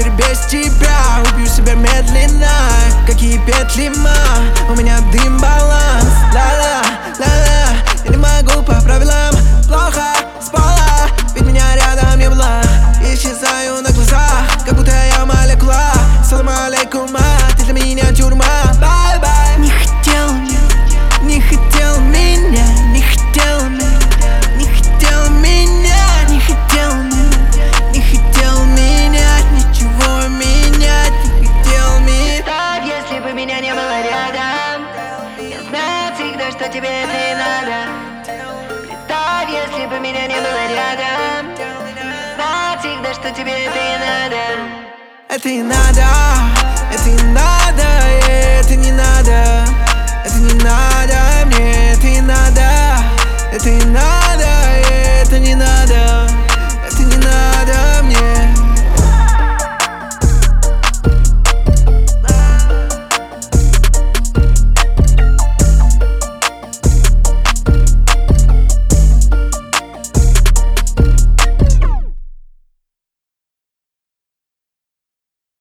теперь без тебя убью себя медленно. Какие петли, у меня дым, баланс. Ла-ла, ла-ла, я не могу по правилам. Плохо спала, ведь меня рядом не было. Исчезаю на глазах, как будто я молекула. Салам алейкум, ты для меня тюрьма. Бай-бай. Не хотел меня, не хотел меня, не хотел меня, не хотел меня, не хотел меня, не хотел менять, ничего менять, не хотел меня. Так, если бы меня не было рядом, я знаю всегда, что тебе это и надо. Представь, если бы меня не было рядом, знаю всегда, что тебе это и надо. Это не надо, это не надо, это не надо, это не надо, мне это не надо, это не надо, это не надо.